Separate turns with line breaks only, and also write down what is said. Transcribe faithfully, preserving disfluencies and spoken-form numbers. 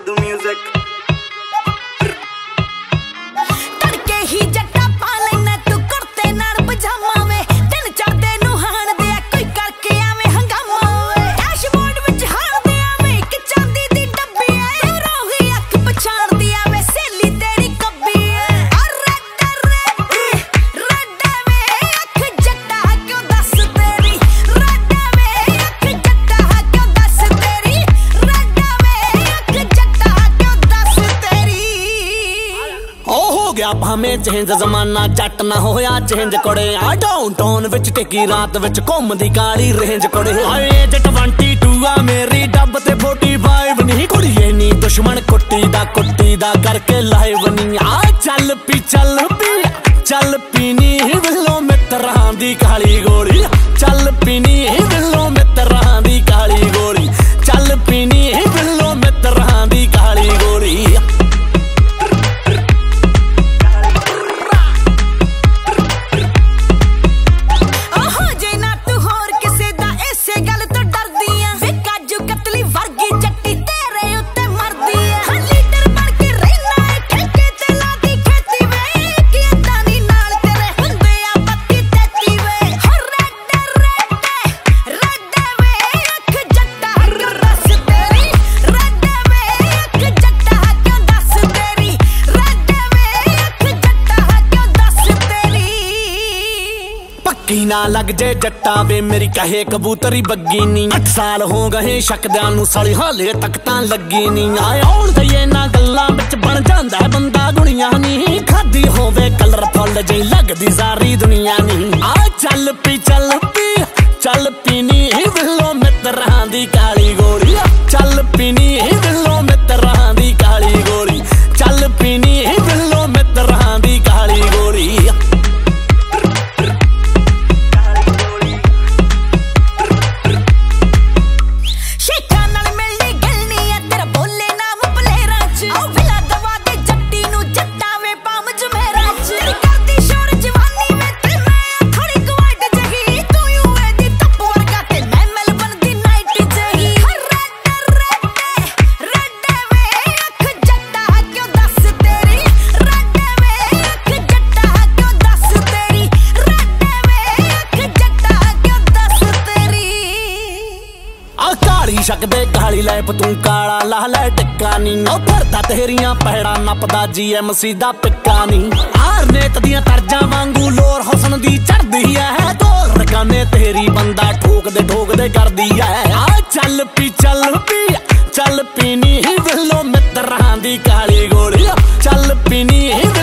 Sidhu music.
तड़के ही जट्टा पा लेना तू कुर्ते नाल पजामा वे दिन चढ़दे नू हाण दे कोई करके आवे हंगामा वे डैशबोर्ड विच हाण दे आवे एक चांदी दी डब्बी ऐ रोही अख पछाण दी आवे सहेली तेरी कब्बी ऐ रेड रेड रेड वे अख जट्टा क्यों दस तेरी रेड वे अख जट्टा क्यों दस तेरी रेड वे अख जट्टा क्यों दस तेरी।
ओ हो गया भावें चेंज जमाना जट ना होया चेंज कुड़े आ डाउन टाउन विच टिकी रात विच घुमदी काली रेंज कुड़े आए ज ट्वेंटी टू आ मेरी डब ते फोर्टी फाइव नहीं कुड़िए नी दुश्मन कुट्टी दा कुट्टी दा करके लाइव नहीं आ चल पी चल पी चल पीनी विलो मित्रां दी काली गोली चल पीनी विलो मित्रां दी काली गोली चल पीनी विलो मित्रां दी काली गोली। ना लग जे जट्टा वे मेरी कहे कबूतरी बग्गी नी अठ साल हो गए शकद्यां नू साली हाले तक तां लगी नी आए आउण दे ना गल्लां विच बन जांदा बंदा दुनिया नी खादी होवे कलरफुल जी लगदी सारी दुनिया नी आ चल पी चल पी चल पीनी विलो मित्रां दी काली गोली चल पीनी विलो मित्रां दी काली गोली चल पीनी विलो मित्रां दी काली गोली। शकदे काली लैप तू काला ला लै टिक्का नी ओ फिरदा तेरियां पैड़ा नपदा जी एम सी दा पिक्का नी हार नेत दियां तरजां वांगू लोर हुसन दी चढ़दी है ढोल रगाने तेरी बंदा ठोकदे ठोकदे करदी है आ चल पी चल पी चल पीनी विलो मित्रां दी काली गोली चल पीनी